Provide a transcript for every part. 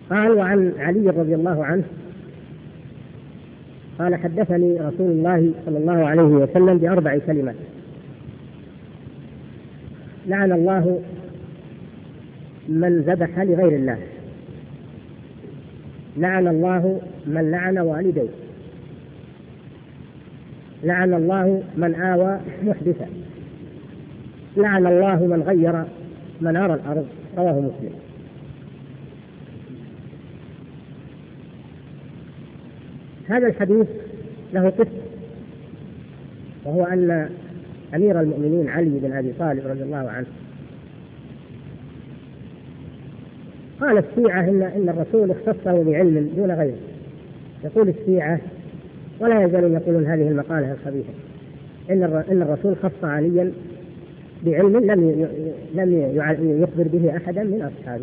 قال: وعن علي رضي الله عنه قال: حدثني رسول الله صلى الله عليه وسلم ب4 كلمات: لعن الله من ذبح لغير الله، لعن الله من لعن والديه، لعن الله من آوى محدثا، لعن الله من غير منار الأرض. رواه مسلم. هذا الحديث له قصة، وهو أن أمير المؤمنين علي بن أبي طالب رضي الله عنه قال الشيعة إن الرسول اختصه بعلم دون غيره. يقول الشيعة ولا يزالون يقولون هذه المقالة الخبيثة: إن الرسول خص عليا بعلم لم يخبر به أحدا من أصحابه،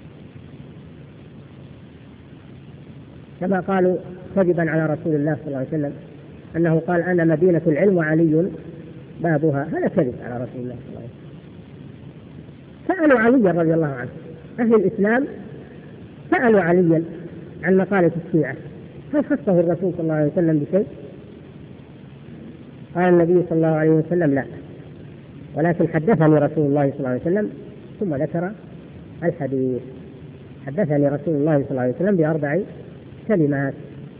كما قالوا كذبا على رسول الله صلى الله عليه وسلم أنه قال: أنا مدينة العلم وعلي بابها. هذا كذب على رسول الله صلى الله عليه وسلم. سألوا علي رضي الله عنه، أهل الإسلام سألوا عليا عن مقالة الشيعة: هل خصه الرسول صلى الله عليه وسلم بشيء؟ قال النبي صلى الله عليه وسلم: لا، ولكن حدثني رسول الله صلى الله عليه وسلم. ثم ذكر الحديث: حدثني رسول الله صلى الله عليه وسلم ب4 كلمات: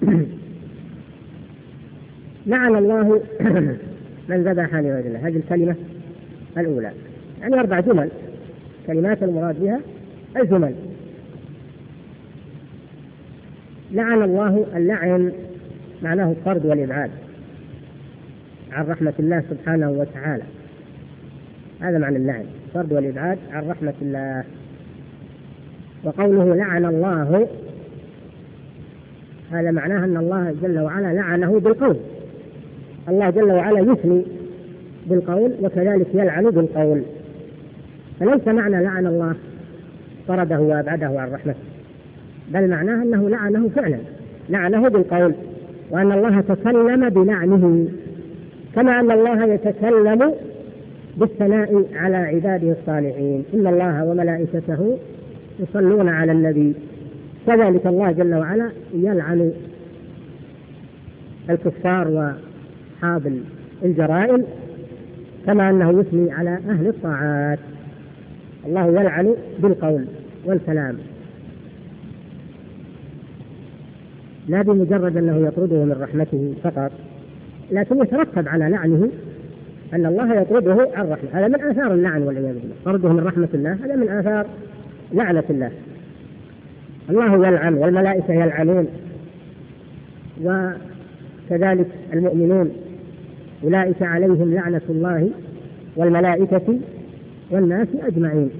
لعن الله من ذبح لغير الله. هذه الكلمة الأولى، يعني 4 جمل، كلمات المراد بها الجمل. لعن الله، اللعن معناه الطرد والإبعاد عن رحمة الله سبحانه وتعالى، هذا معنى اللعن، الطرد والإبعاد عن رحمة الله. وقوله لعن الله هذا معناه أن الله جل وعلا لعنه بالقول. الله جل وعلا يثني بالقول وكذلك يلعن بالقول، فليس معنى لعن الله طرده وأبعده عن رحمته، بل معناه أنه لعنه فعلا، لعنه بالقول، وأن الله تكلم بلعنه، كما أن الله يتكلم بالثناء على عباده الصالحين: إن الله وملائكته يصلون على النبي. كذلك الله جل وعلا يلعن الكفار وأصحاب الجرائم، كما أنه يثني على أهل الطاعات. الله يلعن بالقول والكلام، لا بمجرد أنه يطرده من رحمته فقط، لكن يترتب على لعنه أن الله يطرده عن رحمة. هذا من آثار اللعن والعياذ بالله، طرده من رحمة الله هذا من آثار لعنة الله. الله يلعن والملائكة يلعنون، وكذلك المؤمنون أولئك عليهم لعنة الله والملائكة والناس أجمعين.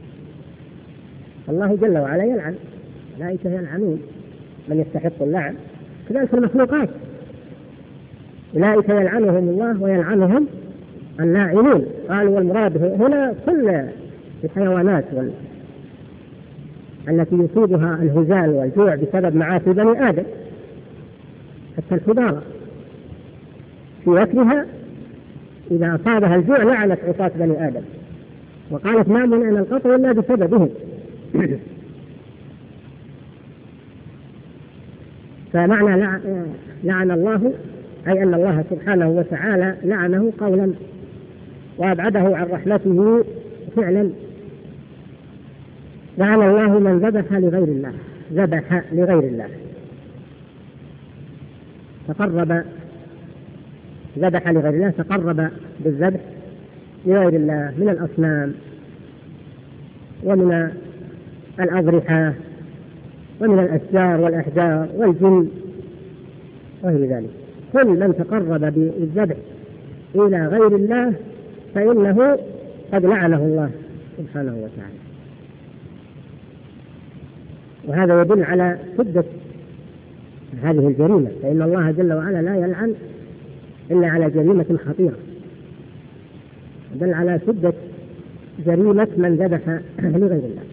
الله جل وعلا يلعن، الملائكة يلعنون من يستحق اللعن، كذلك المخلوقات أولئك يلعنهم الله ويلعنهم اللاعنون. قالوا والمراد هنا كل الحيوانات التي يصيبها الهزال والجوع بسبب معاصي بني آدم، حتى الحضارة في وقتها إذا أصابها الجوع لعنت عصاة بني آدم وقالت ما منعنا القطر إلا بسببهم. فمعنى لعن الله أي أن الله سبحانه وتعالى لعنه قولا وأبعده عن رحمته فعلا. لعن الله من ذبح لغير الله، ذبح لغير الله، تقرب، ذبح لغير الله تقرب بالذبح لغير الله من الأصنام ومن الأضرحة ومن الأشجار والأحجار والجن وغير ذلك. كل من تقرب بالذبح إلى غير الله فإنه قد لعنه الله سبحانه وتعالى. وهذا يدل على شدة هذه الجريمة، فإن الله جل وعلا لا يلعن إلا على جريمة خطيرة، يدل على شدة جريمة من ذبح لغير الله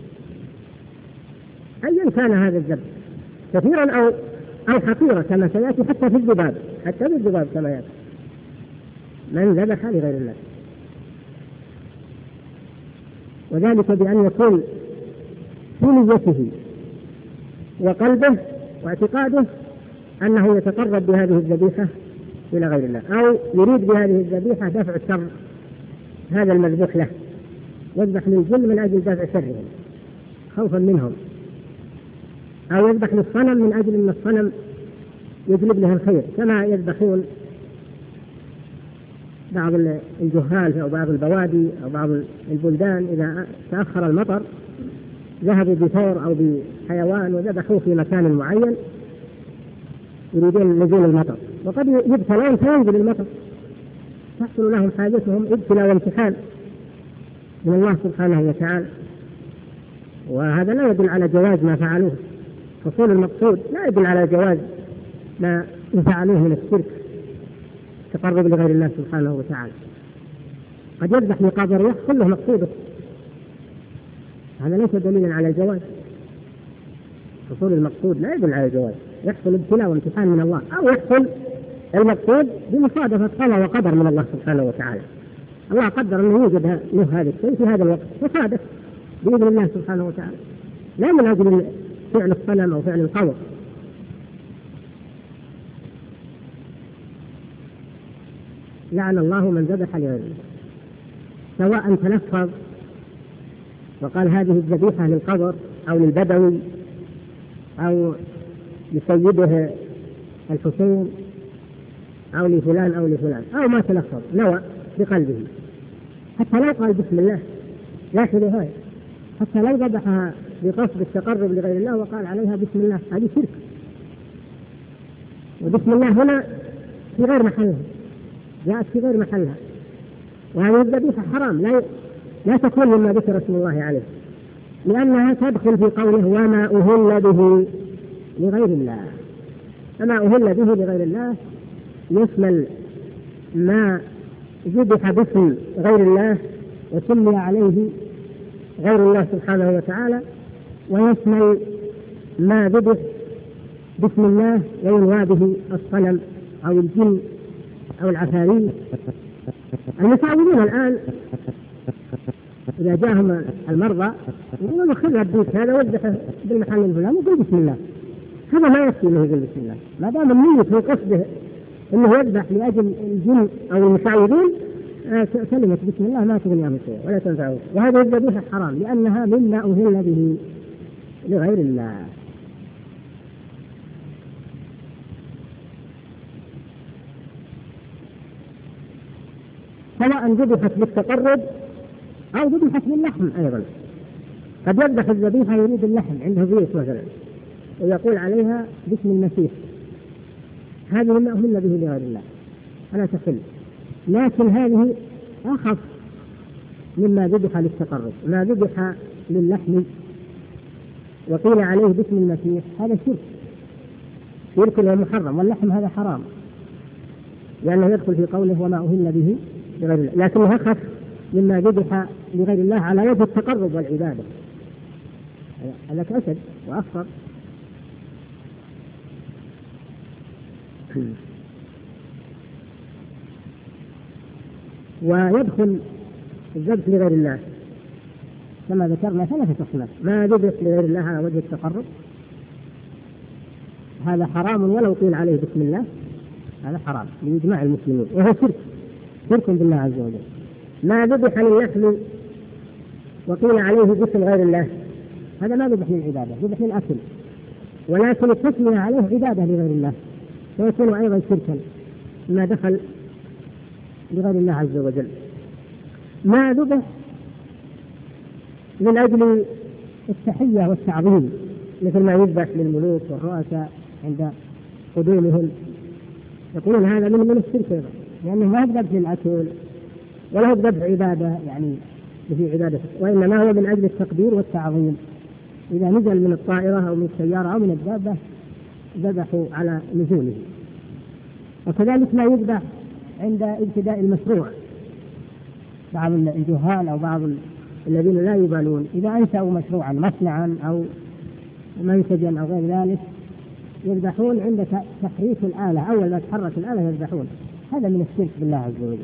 أيا كان هذا الذبح، كثيرا أو حقيرة كما سيأتي، حتى في الذباب كما يأتي من ذبح لغير الله، وذلك بأن يكون في نيته وقلبه واعتقاده أنه يتقرب بهذه الذبيحة إلى غير الله، أو يريد بهذه الذبيحة دفع شر هذا المذبوح له، يذبح للجن من أجل دفع شرهم خوفا منهم، أو يذبح للصنم من أجل أن الصنم يجلب له الخير، كما يذبحون بعض الجهال أو بعض البوادي أو بعض البلدان إذا تأخر المطر ذهبوا بثور أو بحيوان وذبحوه في مكان معين يريدون نزول المطر، وقد يبتلون فينزل المطر تحصل لهم حاجتهم ابتلاء وامتحان من الله سبحانه وتعالى. وهذا لا يدل على جواز ما فعلوه، حصول المقصود لا يدل على جواز ما فعلوه من الشرك تقرب لغير الله سبحانه وتعالى. قد يذبح لقابر يحصل له مقصوده، هذا ليس دليلا على الجواز. حصول المقصود لا يدل على الجواز، يحصل ابتلاء وامتحان من الله، أو يحصل المقصود بمصادفة قضاء وقدر من الله سبحانه وتعالى. الله قدر أنه يوجد له هذا الشيء في هذا الوقت فصادف بإذن الله سبحانه وتعالى، لا من أجل فعل الصنم أو فعل القول. لعن الله من ذبح لغير الله، سواء تلفظ وقال هذه الذبيحة للقبر أو للبدوي أو لسيده الحسين أو لفلان أو لفلان، أو ما تلفظ نوى بقلبه، حتى لو قال بسم الله لا شيء هاي، حتى لو ذبحها بقصد التقرب لغير الله وقال عليها بسم الله، هذه شرك. وبسم الله هنا في غير محلها، جاءت في غير محلها، وهذه الذبيحة حرام لا تكون مما ذكر اسم الله عليه، لأنها تدخل في قوله وما أهل به لغير الله. فما أهل به لغير الله يشمل ما ذبح باسم غير الله وسمي عليه غير الله سبحانه وتعالى، ويشمل ما ذبح باسم الله وينوى به الصنم أو الجن أو العفاريت. المساومين الآن إذا جاءهم المرضى يقولون خذ الديك هذا وذبحه بالمحل الفلاني وقل بسم الله، هذا ما يكفي انه يقول بسم الله، ما دام النية في قصده انه يذبح لاجل الجن او المساعدين، كلمة بسم الله ما تغني عنه شيء ولا تنفعه. وهذه الذبيحة حرام لأنها مما أهل به لغير الله. سواء ذبحت للتقرب أو ذبحت للحم أيضا. قد يذبح الذبيحة يريد اللحم، عنده بيت مثلا ويقول عليها باسم المسيح، هذه مما أهل به لغير الله ألا تحل، لكن هذه أخف مما ذبح للتقرب. ما ذبح للحم وقيل عليه باسم المسيح هذا شرك، شرك ومحرم، واللحم هذا حرام لأنه يدخل في قوله وما أهل به لغير الله، لكنه أخف مما ذبح لغير الله على وجه التقرب والعبادة، هذا أشد وأخطر. ويدخل الذبح لغير الله كما ذكرنا ثلاثة أصناف. ما ذبح لغير الله على وجه التقرب هذا حرام ولو قيل عليه بسم الله، هذا حرام بإجماع المسلمين وهو شرك بالله عز وجل. ما ذبح للحم وقيل عليه باسم غير الله هذا ما ذبح للعبادة، ذبح للأكل، ولكن التسمية عليه عبادة لغير الله ويكون أيضا شركا ما دخل لغير الله عز وجل. ما ذبح من أجل التحية والتعظيم مثل ما يذبح للملوك والرؤساء عند قدومهم، يقولون هذا من الشرك أيضا، لأنه ما يذبح للأكل ولا يذبح عبادة يعني في عبادة، وإنما هو من أجل التقدير والتعظيم. إذا نزل من الطائرة أو من السيارة أو من الدابة ذبحوا على نزوله. وكذلك ما يذبح عند ابتداء المشروع، بعض الجهال أو بعض الذين لا يبالون إذا أنشأوا مشروعا مصنعا أو منتجا أو غير ذلك يذبحون عند تحريك الآلة، أول ما تحرك الآلة يذبحون، هذا من الشرك بالله عز وجل.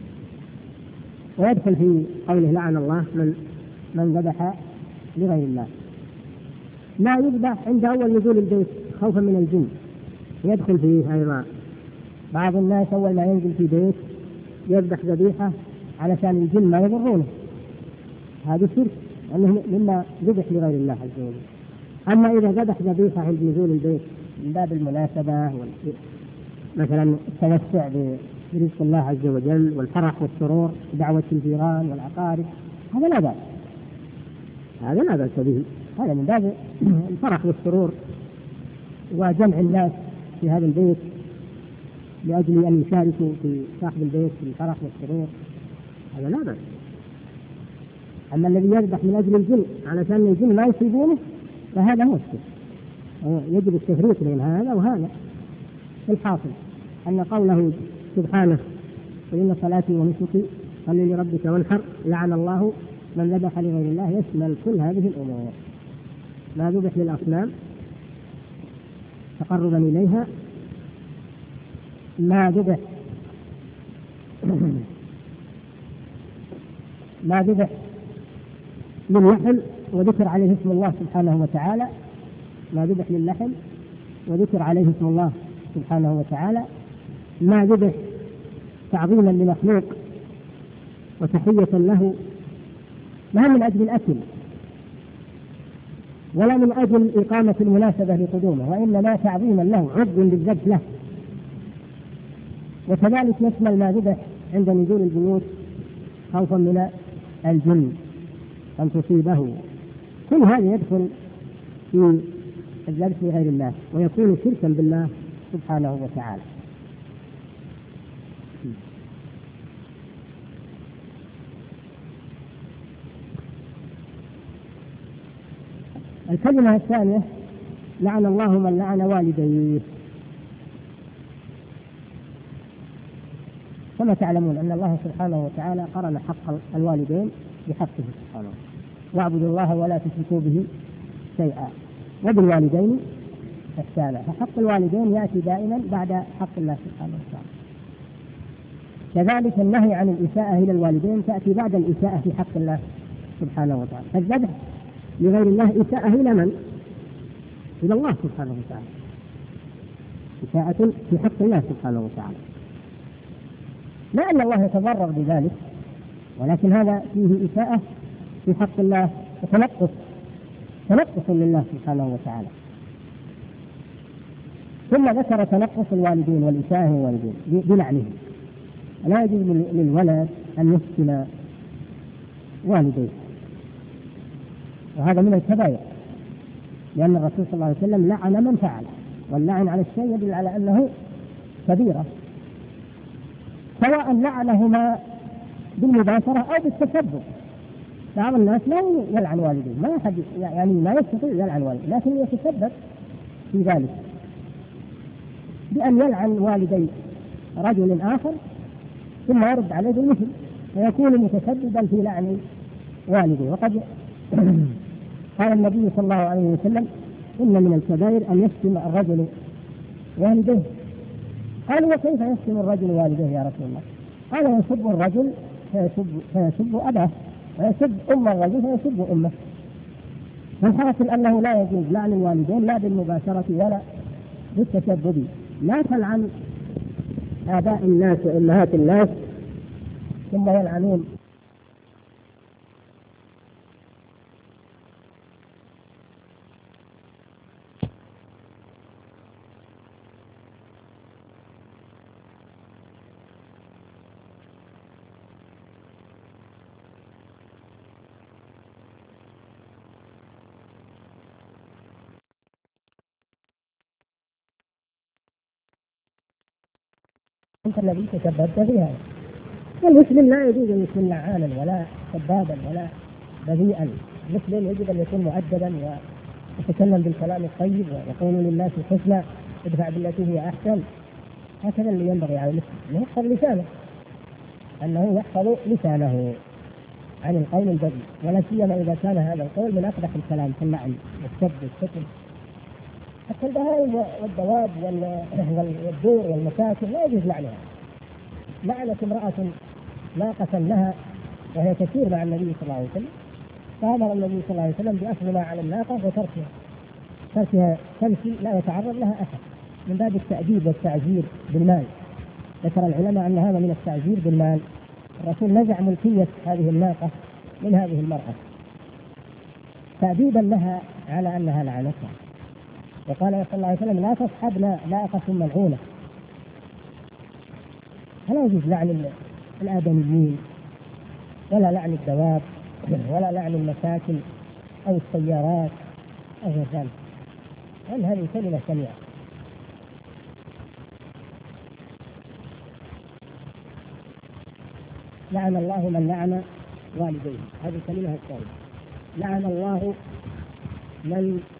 ويدخل في قوله لعن الله من ذبح لغير الله. ما يذبح عند أول نزول البيت خوفا من الجن يدخل فيه أيضا. بعض الناس أول ما ينزل في بيت يذبح ذبيحة علشان الجن ما يضرونه، هذا شرك أنه مما ذبح لغير الله عز وجل. أما إذا ذبح ذبيحة عند نزول البيت من باب المناسبة مثلا التوسع برزق الله عز وجل والفرح والسرور دعوة الجيران والأقارب، هذا لا بأس، هذا لا بأس به، هذا من باب الفرح والسرور وجمع الناس في هذا البيت لأجل أن يشاركوا في صاحب البيت في الفرح والسرور، هذا لا بأس. أما الذي يذبح من أجل الجن علشان الجن ما يصيبونه فهذا مشكل، يجب التفريق بين هذا وهذا. الحاصل أن قوله سبحانه قل إن صلاتي ونسكي صل لربك وانحر لعن الله من ذبح لغير الله يشمل كل هذه الأمور، ما ذبح للأصنام تقربا إليها، ما ذبح للحم وذكر عليه اسم الله سبحانه وتعالى، ما ذبح للحم وذكر عليه اسم الله سبحانه وتعالى، ما ذبح تعظيما لمخلوق وتحية له، لا من أجل الأكل ولا من أجل إقامة المناسبة لقدومه، وإنما تعظيما له عضو بالذبح له. وكذلك يشمل ما ذبح عند نزول البيوت خوفا من الجن أن تصيبه، كل هذا يدخل في الذبح لغير الله ويكون شركا بالله سبحانه وتعالى. الكلمة الثانية لعن الله من لعن والديه. كما تعلمون أن الله سبحانه وتعالى قرن حق الوالدين بحقه سبحانه، واعبدوا الله ولا تشركوا به شيئا وبالوالدين إحسانا، فحق الوالدين يأتي دائما بعد حق الله سبحانه وتعالى. كذلك النهي عن الإساءة إلى الوالدين تأتي بعد الإساءة في حق الله سبحانه وتعالى. فالذبح لغير الله إساءة إلى من؟ إلى الله سبحانه وتعالى، إساءة في حق الله سبحانه وتعالى، لا أن الله يتضرر بذلك، ولكن هذا فيه إساءة في حق الله وتنقص لله سبحانه وتعالى. ثم ذكر تنقص الوالدين والإساءة الوالدين بلعنهم. لا يجوز للولد أن يفتن والديه، وهذا من الكبائر، لأن الرسول صلى الله عليه وسلم لعن من فعله، واللعن على الشيء يدل على أنه كبيرة، سواء لعنهما بالمباشرة أو بالتسبب. بعض الناس لا يلعن والديه، ما أحد يعني ما يستطيع يلعن والديه، لكن يتسبب في ذلك بأن يلعن والدي رجل آخر ثم يرد عليه بالمثل، فيكون متسببا في لعن والديه. وقد قال النبي صلى الله عليه وسلم إن من الكبائر أن يشتم الرجل والديه. قالوا وكيف يشتم الرجل والديه يا رسول الله؟ قال يسب الرجل فيسب أباه، ويسب أم الرجل فيسب أمه. فالحاصل أنه لا يجوز لعن الوالدين لا بالمباشرة ولا بالتسبب. لا تلعن آباء الناس وأمهات الناس ثم يلعنون أنت الذي تسببت فيها. والمسلم لا يجوز أن يكون لعانا ولا سبابا ولا بذيئا. المسلم يجب أن يكون مؤدبا ويتكلم بالكلام الطيب ويقول للناس الحسنى ادفع بالتي هي أحسن. هكذا اللي ينبغي على المسلم أن يحفظ لسانه، أنه يحفظ لسانه عن القول البذيء، ولا سيما إذا كان هذا القول من أقبح الكلام كاللعن والسب والشتم. حتى البهائم والدواب والدور والمساكن لا يجوز لعنها. لعنت امرأة ناقة لها وهي تسير مع النبي صلى الله عليه وسلم، فأمر النبي صلى الله عليه وسلم بأخذ ما على الناقة وتركها، تركها تمشي لا يتعرض لها أحد، من باب التأديب والتعزير بالمال. ذكر العلماء أن هذا من التعزير بالمال. الرسول نزع ملكية هذه الناقة من هذه المرأة تأديبا لها على أنها لعنتها، وقال صلى الله عليه وسلم لا تصحبنا ناقة ملعونة. فلا يجوز لعن الآدميين ولا لعن الدواب ولا لعن المساكن أو السيارات أو غير ذلك، لأن هذه كلمة سميعة. لعن الله من لعن والديه، هذه الكلمة الثانية. لعن الله من